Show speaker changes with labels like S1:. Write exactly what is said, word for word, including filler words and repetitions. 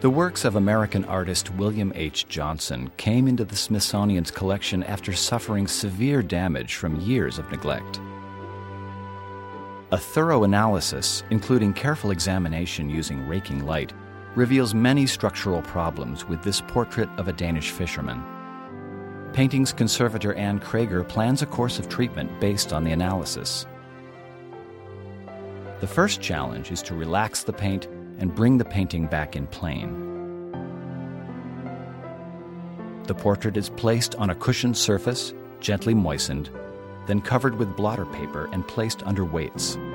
S1: The works of American artist William H. Johnson came into the Smithsonian's collection after suffering severe damage from years of neglect. A thorough analysis, including careful examination using raking light, reveals many structural problems with this portrait of a Danish fisherman. Painting's conservator Anne Krager plans a course of treatment based on the analysis. The first challenge is to relax the paint and bring the painting back in plane. The portrait is placed on a cushioned surface, gently moistened, then covered with blotter paper and placed under weights.